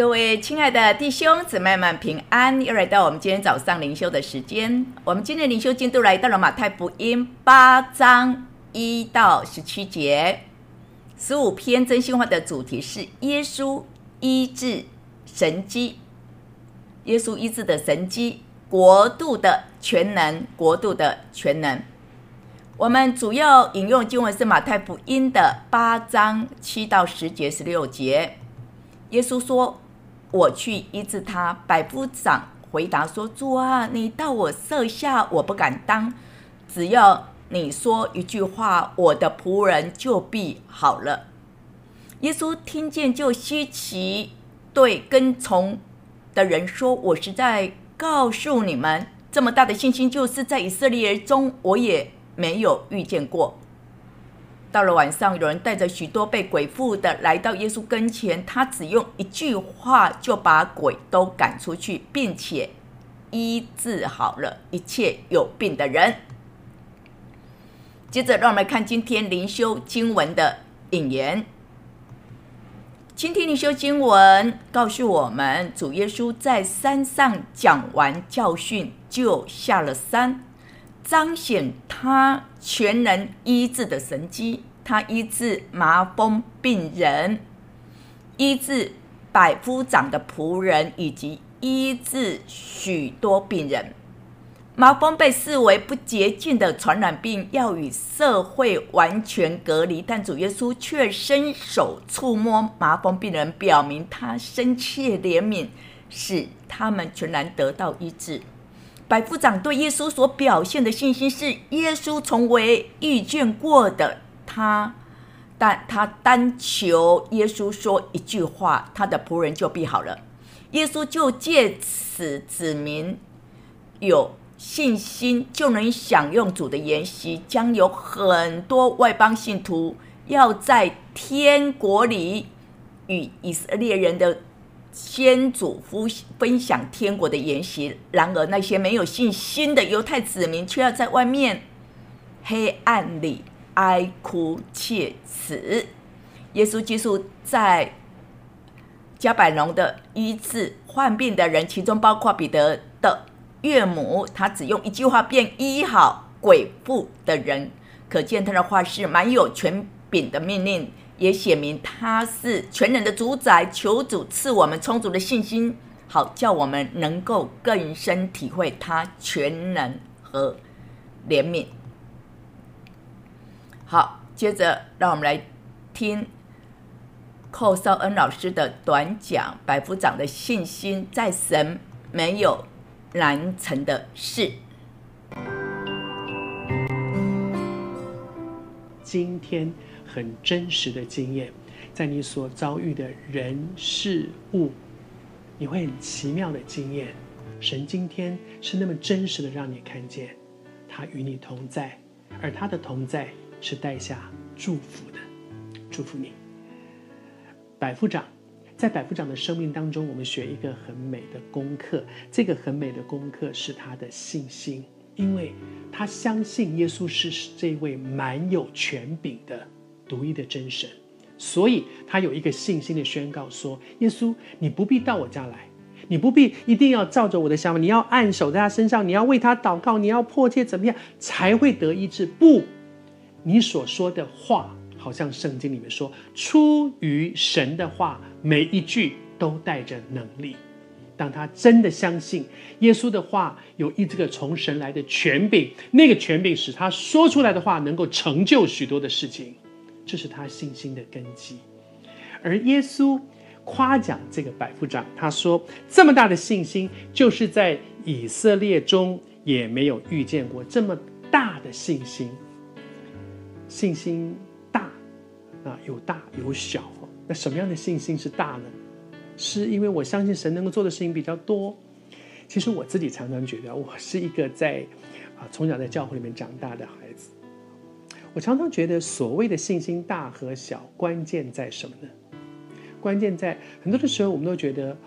各位亲爱的弟兄姊妹们平安，又来到我们今天早上灵修的时间。我们今天的灵修进度来到了马太福音8章1到17节。15篇真心话的主题是耶稣医治神迹，耶稣医治的神迹，国度的全能，国度的全能。我们主要引用经文是马太福音的8章7到10节16节。耶稣说，我去医治他。百夫长回答说，主啊，你到我舍下，我不敢当，只要你说一句话，我的仆人就必好了。耶稣听见就稀奇，对跟从的人说，我实在告诉你们，这么大的信心，就是在以色列中我也没有遇见过。到了晚上，有人带着许多被鬼附的来到耶稣跟前，他只用一句话就把鬼都赶出去，并且医治好了一切有病的人。接着让我们来看今天灵修经文的引言。今天灵修经文告诉我们，主耶稣在山上讲完教训，就下了山，彰显他全能医治的神迹。他医治麻风病人，医治百夫长的仆人，以及医治许多病人。麻风被视为不洁净的传染病，要与社会完全隔离，但主耶稣却伸手触摸麻风病人，表明他深切怜悯，使他们全然得到医治。百夫长对耶稣所表现的信心是耶稣从未遇见过的，但他单求耶稣说一句话，他的仆人就必好了。耶稣就借此指明，有信心就能享用主的筵席，将有很多外邦信徒要在天国里与以色列人的先祖分享天国的筵席。然而那些没有信心的犹太子民却要在外面黑暗里哀哭切齿。耶稣基督在加百农的医治患病的人，其中包括彼得的岳母，他只用一句话便医好鬼附的人，可见他的话是蛮有权柄的命令，也写明他是全能的主宰。求主赐我们充足的信心，好叫我们能够更深体会他全能和怜悯。好，接着让我们来听寇绍恩老师的短讲，百夫长的信心，在神没有难成的事。 今天很真实的经验，在你所遭遇的人事物，你会很奇妙的经验。神今天是那么真实的让你看见他与你同在，而他的同在是带下祝福的。祝福你。百夫长，在百夫长的生命当中，我们学一个很美的功课。这个很美的功课是他的信心，因为他相信耶稣是这位蛮有权柄的独一的真神，所以他有一个信心的宣告说，耶稣，你不必到我家来，你不必一定要照着我的想法，你要按手在他身上，你要为他祷告，你要迫切怎么样才会得医治。不，你所说的话，好像圣经里面说，出于神的话，每一句都带着能力。当他真的相信耶稣的话有这个从神来的权柄，那个权柄使他说出来的话能够成就许多的事情，这是他信心的根基。而耶稣夸奖这个百夫长，他说，这么大的信心，就是在以色列中也没有遇见过这么大的信心。信心大有大有小。那什么样的信心是大呢？是因为我相信神能够做的事情比较多。其实我自己常常觉得，我是一个从小在教会里面长大的孩子。我常常觉得所谓的信心大和小，关键在什么呢？关键在很多的时候我们都觉得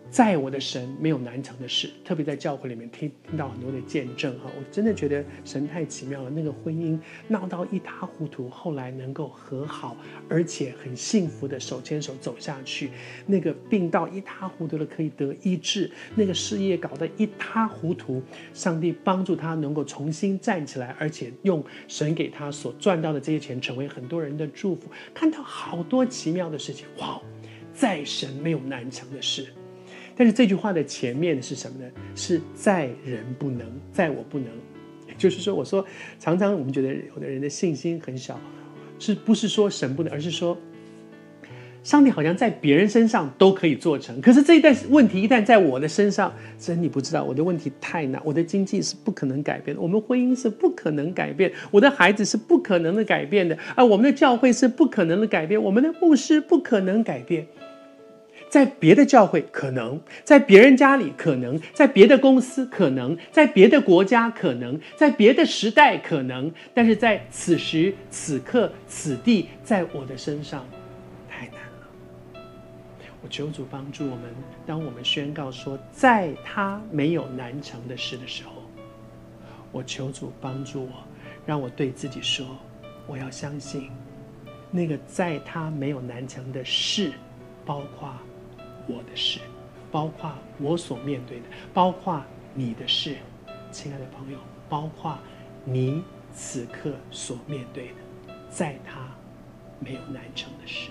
在我的神没有难成的事。特别在教会里面听到很多的见证我真的觉得神太奇妙了。那个婚姻闹到一塌糊涂，后来能够和好，而且很幸福的手牵手走下去。那个病到一塌糊涂了可以得医治，那个事业搞得一塌糊涂，上帝帮助他能够重新站起来，而且用神给他所赚到的这些钱成为很多人的祝福。看到好多奇妙的事情，哇！在神没有难成的事。但是这句话的前面是什么呢？是在人不能，在我不能。也就是说，我说常常我们觉得有的人的信心很小，是不是说神不能，而是说上帝好像在别人身上都可以做成，可是这一代问题一旦在我的身上，神你不知道，我的问题太难，我的经济是不可能改变的，我们婚姻是不可能改变，我的孩子是不可能的改变的，我们的教会是不可能的改变，我们的牧师不可能改变。在别的教会可能，在别人家里可能，在别的公司可能，在别的国家可能，在别的时代可能，但是在此时此刻此地，在我的身上太难了。我求主帮助我们，当我们宣告说在他没有难成的事的时候，我求主帮助我，让我对自己说，我要相信那个在他没有难成的事，包括我的事，包括我所面对的，包括你的事，亲爱的朋友，包括你此刻所面对的，在他没有难成的事。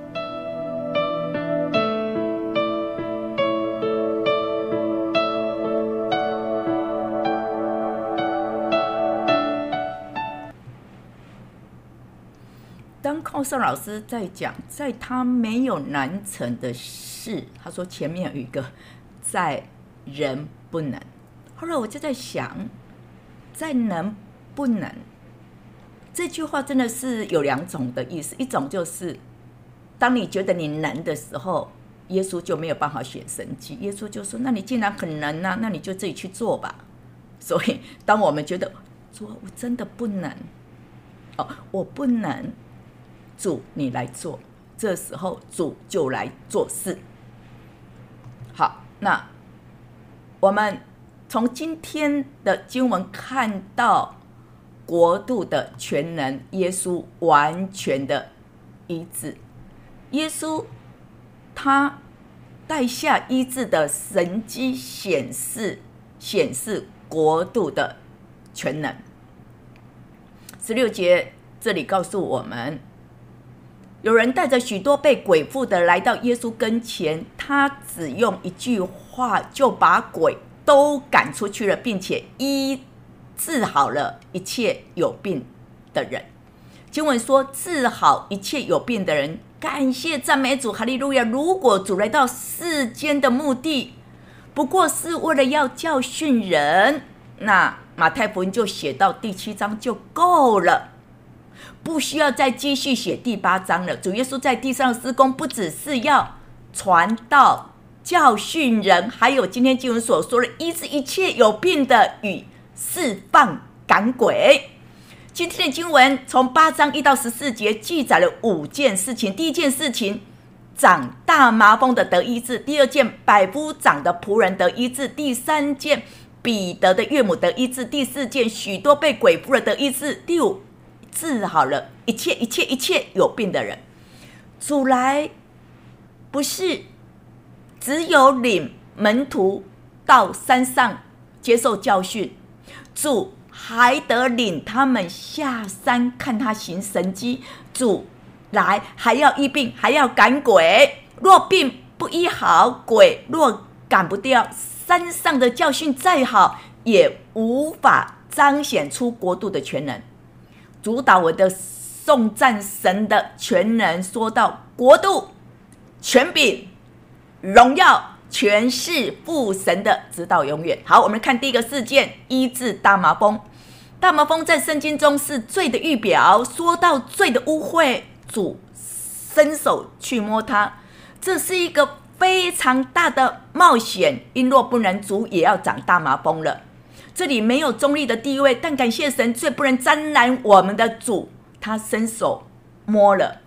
当寇胜老师在讲在他没有难成的事，他说前面有一个在人不能，后来我就在想，在能不能这句话真的是有两种的意思，一种就是当你觉得你能的时候，耶稣就没有办法显神迹，耶稣就说那你既然很能啊，那你就自己去做吧。所以当我们觉得主我真的不能我不能，主你来做，这时候主就来做事。好，那我们从今天的经文看到国度的全能，耶稣完全的医治，耶稣他带下医治的神迹，显示国度的全能。16节这里告诉我们，有人带着许多被鬼附的来到耶稣跟前，他只用一句话就把鬼都赶出去了，并且医治好了一切有病的人。经文说治好一切有病的人，感谢赞美主，哈利路亚。如果主来到世间的目的不过是为了要教训人，那马太福音就写到第7章就够了，不需要再继续写第8章了。主耶稣在地上施工，不只是要传道教训人，还有今天经文所说的医治一切有病的与释放赶鬼。今天的经文从8章1到14节记载了5件事情。第一件事情，长大麻风的得医治；第二件，百夫长的仆人得医治；第三件，彼得的岳母得医治；第四件，许多被鬼附了得医治；第5，治好了一切有病的人。主来不是只有领门徒到山上接受教训，主还得领他们下山看他行神迹。主来还要医病，还要赶鬼，若病不医好，鬼若赶不掉，山上的教训再好，也无法彰显出国度的全能。主导我的颂赞神的全能，说到国度、权柄、荣耀全是父神的，直到永远。好，我们看第一个事件，医治大麻风。大麻风在圣经中是罪的预表，说到罪的污秽，主伸手去摸它，这是一个非常大的冒险，因若不能，主也要长大麻风了。这里没有中立的地位，但感谢神，罪不能沾染我们的主，他伸手摸了，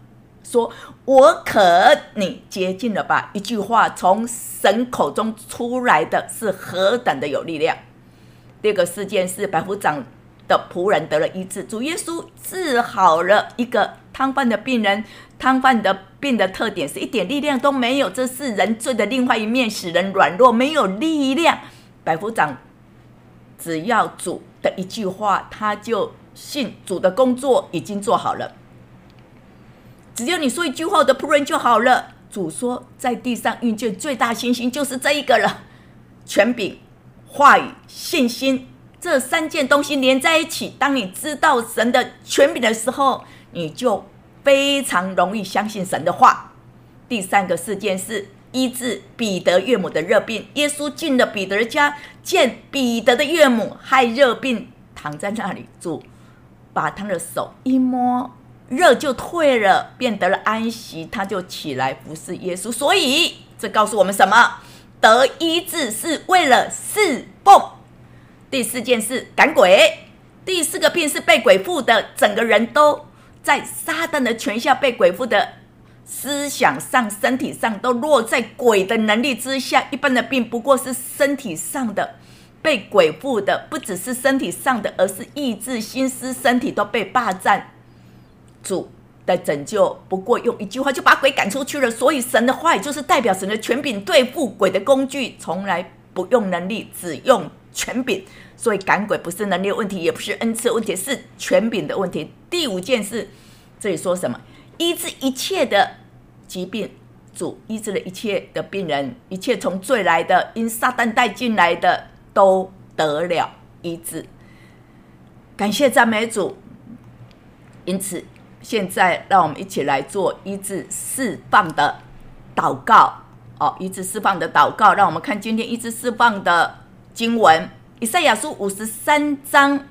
说我可你洁净了吧。一句话从神口中出来的是何等的有力量。第二个事件是百夫长的仆人得了医治，主耶稣治好了一个汤饭的病人。汤饭的病的特点是一点力量都没有，这是人罪的另外一面，使人软弱，没有力量。百夫长只要主的一句话，他就信主的工作已经做好了，只要你说一句话，我的仆人就好了。主说在地上遇见最大信心就是这一个了，权柄、话语、信心，这三件东西连在一起，当你知道神的权柄的时候，你就非常容易相信神的话。第三个事件是医治彼得岳母的热病。耶稣进了彼得的家，见彼得的岳母害热病躺在那里，主把他的手一摸，热就退了，便得了安息，他就起来服侍耶稣。所以这告诉我们什么？得医治是为了侍奉。第四件事赶鬼。第四个病是被鬼附的，整个人都在撒旦的权下，被鬼附的思想上、身体上都落在鬼的能力之下。一般的病不过是身体上的，被鬼附的不只是身体上的，而是意志、心思、身体都被霸占。主的拯救不过用一句话就把鬼赶出去了，所以神的话语就是代表神的权柄，对付鬼的工具，从来不用能力，只用权柄。所以赶鬼不是能力的问题，也不是恩赐的问题，是权柄的问题。第五件事，这里说什么？医治一切的疾病。主医治了一切的病人，一切从罪来的，因撒旦带进来的，都得了医治。感谢赞美主。因此现在让我们一起来做医治释放的祷告。医治释放的祷告，让我们看今天医治释放的经文，以赛亚书53章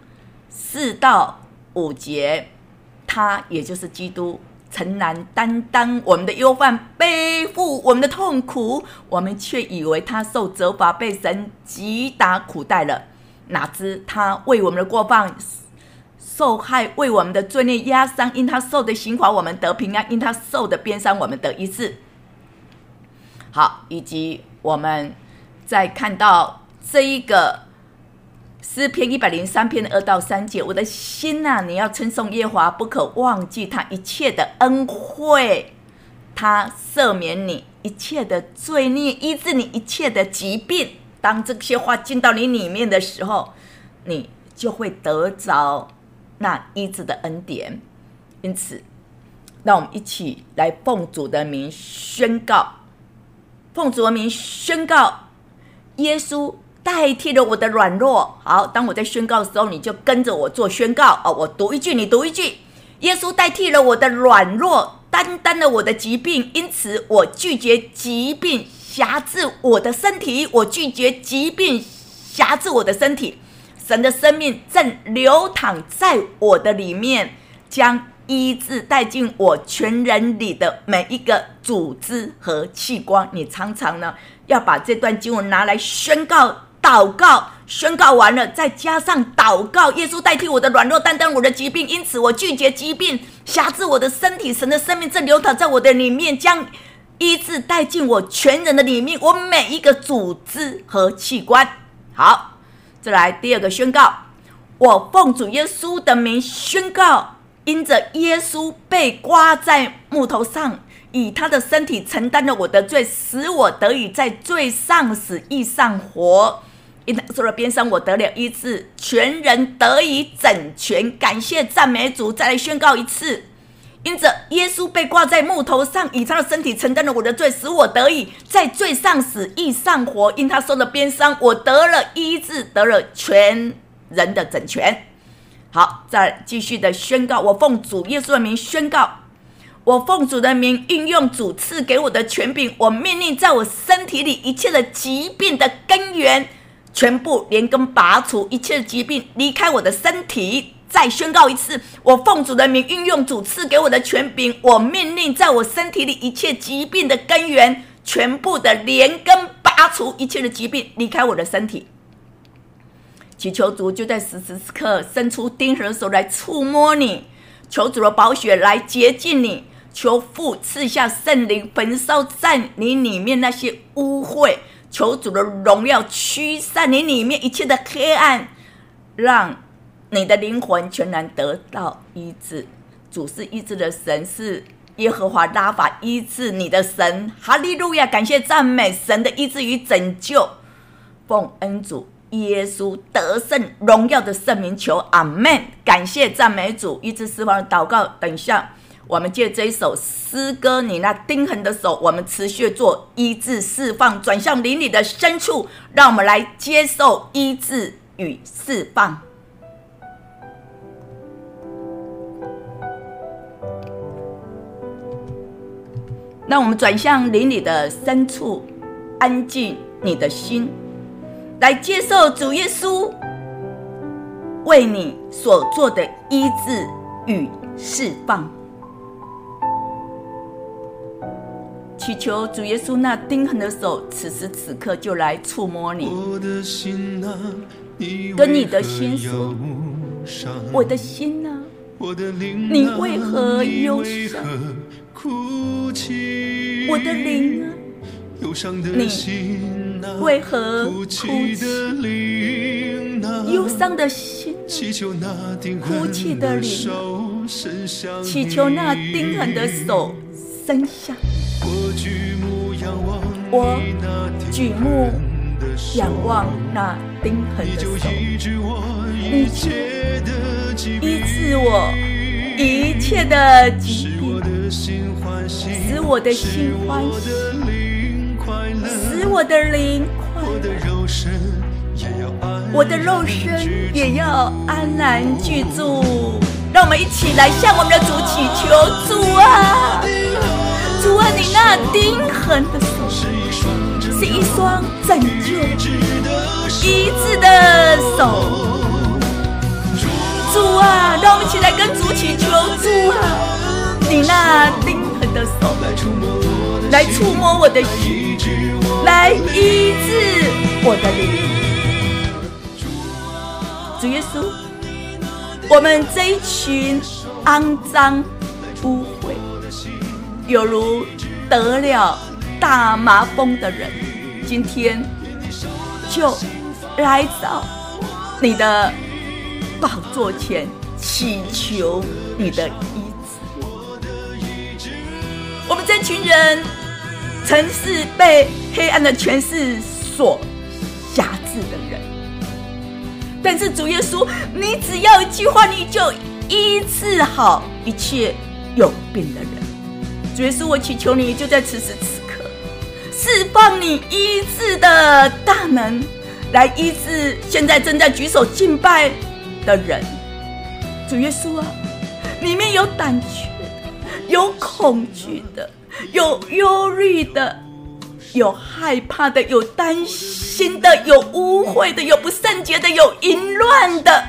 4到5节。他也就是基督，承担担当我们的忧患，背负我们的痛苦，我们却以为他受责罚，被神击打苦待了，哪知他为我们的过犯受害，为我们的罪孽压伤，因他受的刑罚我们得平安，因他受的鞭伤我们得医治。好，以及我们再看到这一个诗篇103篇2到3节，我的心啊，你要称颂耶和华，不可忘记他一切的恩惠，他赦免你一切的罪孽，医治你一切的疾病。当这些话进到你里面的时候，你就会得着那医治的恩典。因此让我们一起来奉主的名宣告，奉主的名宣告，耶稣代替了我的软弱。好，当我在宣告的时候，你就跟着我做宣告。我读一句，你读一句。耶稣代替了我的软弱，担当了我的疾病，因此我拒绝疾病辖制我的身体，我拒绝疾病辖制我的身体。神的生命正流淌在我的里面，将医治带进我全人里的每一个组织和器官。你常常呢要把这段经文拿来宣告祷告，宣告完了再加上祷告，耶稣代替我的软弱，担当我的疾病，因此我拒绝疾病辖制我的身体。神的生命正流淌在我的里面，将医治带进我全人的里面，我每一个组织和器官。好，再来第二个宣告，我奉主耶稣的名宣告，因着耶稣被挂在木头上，以他的身体承担了我的罪，使我得以在罪上死，义上活。因他受了鞭伤，我得了医治，全人得以整全。感谢赞美主。再来宣告一次，因着耶稣被挂在木头上，以他的身体承担了我的罪，使我得以在罪上死，义上活。因他受了鞭伤，我得了医治，得了全人的整全。好，再继续的宣告，我奉主耶稣的名宣告，我奉主的名运用主赐给我的权柄，我命令在我身体里一切的疾病的根源全部连根拔除，一切的疾病离开我的身体。再宣告一次，我奉主的名运用主赐给我的权柄，我命令在我身体里一切疾病的根源全部的连根拔除，一切的疾病离开我的身体。祈求主就在此时此刻伸出钉痕的手来触摸你，求主的宝血来洁净你， 求父赐下圣灵，焚烧在你里面那些污秽，求主的荣耀驱散你里面一切的黑暗，让你的灵魂全然得到医治。主是医治的神，是耶和华拉法，医治你的神。哈利路亚！感谢赞美神的医治与拯救，奉恩主耶稣得胜荣耀的圣名求，阿们。感谢赞美主，医治释放的祷告。等一下我们借这一首诗歌，你那钉痕的手，我们持续做医治释放，转向灵里的深处，让我们来接受医治与释放。让我们转向灵里的深处，安静你的心，来接受主耶稣为你所做的医治与释放。祈求主耶稣那钉痕的手，此时此刻就来触摸你。跟你的心说，我的心啊，你为何忧伤？我的灵啊，你为何哭泣？忧伤的心，哭泣的灵啊，祈求那钉痕的手伸向我，举目仰望那钉痕的手，你医治我一切的疾病，使我的心欢喜，使我的灵快乐，我的肉身也要安然居住。让我们一起来向我们的主祈求，主啊，主啊，你那钉痕的手是一双拯救医治的手。主啊，让我们一起来跟主祈求，主啊，你那钉痕的手来触摸我的心，来医治我的灵。主耶稣，我们这一群肮脏污秽，有如得了大麻风的人，今天就来到你的宝座前，祈求你的医治。我们这群人曾是被黑暗的权势所辖制的人，但是主耶稣，你只要一句话，你就医治好一切有病的人。主耶稣，我祈求你就在此时此刻释放你医治的大能，来医治现在正在举手敬拜的人。主耶稣啊，里面有胆怯的，有恐惧的，有忧虑的，有害怕的，有担心的，有污秽的，有不圣洁的，有淫乱的，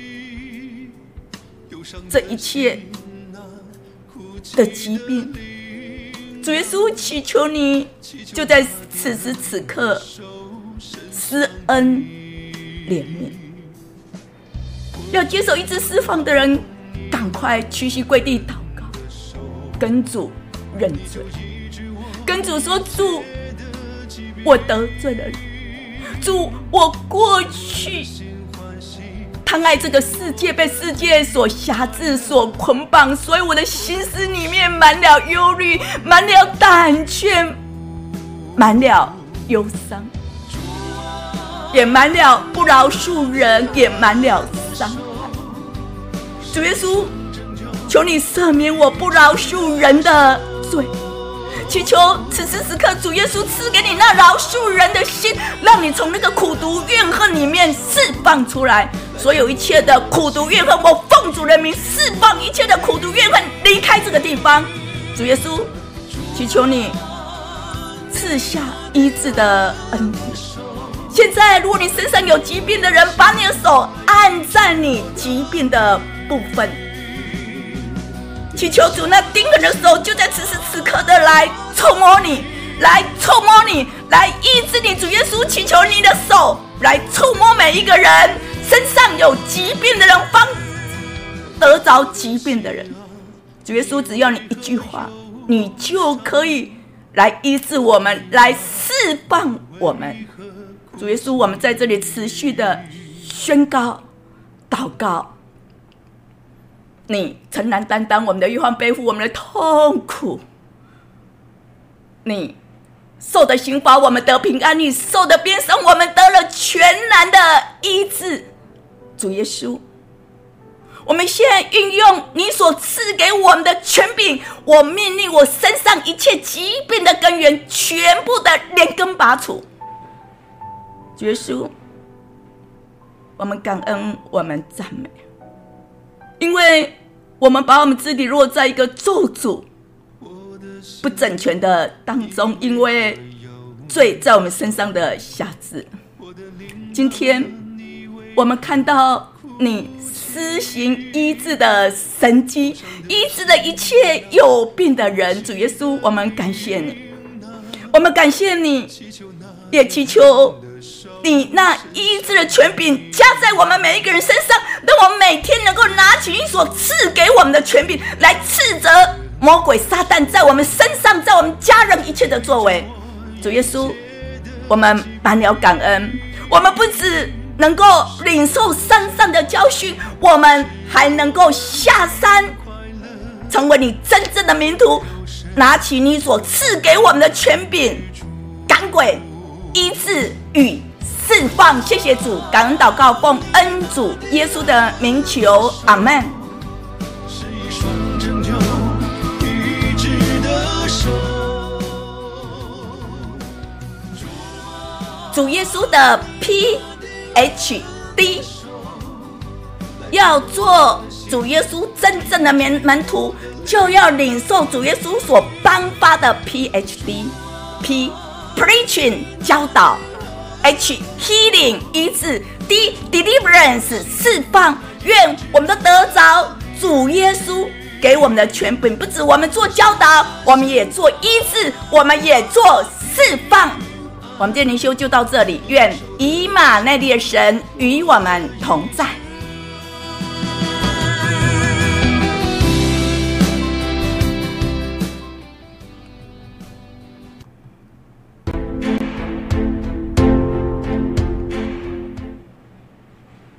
这一切的疾病，主耶稣，祈求你就在此时此刻施恩怜悯。要接受医治释放的人，赶快屈膝跪地祷告，跟主认罪，跟主说，主，我得罪了你，主，我过去贪爱这个世界，被世界所辖制，所捆绑，所以我的心思里面满了忧虑，满了胆怯，满了忧伤，也满了不饶恕人，也满了伤害。主耶稣，求你赦免我不饶恕人的罪，祈求此时此刻主耶稣赐给你那饶恕人的心，让你从那个苦毒怨恨里面释放出来。所有一切的苦毒怨恨，我奉主人民释放一切的苦毒怨恨，离开这个地方。主耶稣，祈求你赐下医治的恩典。现在如果你身上有疾病的人，把你的手按在你疾病的部分，祈求主那钉痕的手就在此时此刻的来触摸你，来触摸你，来医治你。主耶稣，祈求你的手来触摸每一个人身上有疾病的人，方得着疾病的人。 主耶稣，只要你一句话，你就可以来医治我们，来释放我们。主耶稣，我们在这里持续的宣告祷告，你承担担当我们的忧患，背负我们的痛苦，你受的刑罚我们得平安，你受的鞭伤我们得了全然的医治。主耶稣，我们现在运用你所赐给我们的权柄，我命令我身上一切疾病的根源全部的连根拔除。主耶稣，我们感恩，我们赞美，因为我们把我们自己落在一个咒诅不整全的当中，因为罪在我们身上的辖制。今天我们看到你施行医治的神迹，医治了一切有病的人。主耶稣，我们感谢你，我们感谢你，也祈求你那医治的权柄加在我们每一个人身上，让我们每天能够拿起你所赐给我们的权柄来斥责魔鬼撒旦在我们身上，在我们家人一切的作为。主耶稣，我们满了感恩，我们不只能够领受山上的教训，我们还能够下山成为你真正的门徒，拿起你所赐给我们的权柄，赶鬼、医治与释放。谢谢主，感恩祷告，奉恩主耶稣的名求，阿们。主耶稣的 PhD， 要做主耶稣真正的门徒，就要领受主耶稣所颁发的 PhD。 P Preaching 教导， H Healing 医治， D Deliverance 释放。愿我们都得着主耶稣给我们的权柄，不止我们做教导，我们也做医治，我们也做释放。我们今天灵修就到这里，愿以马内利的神与我们同在。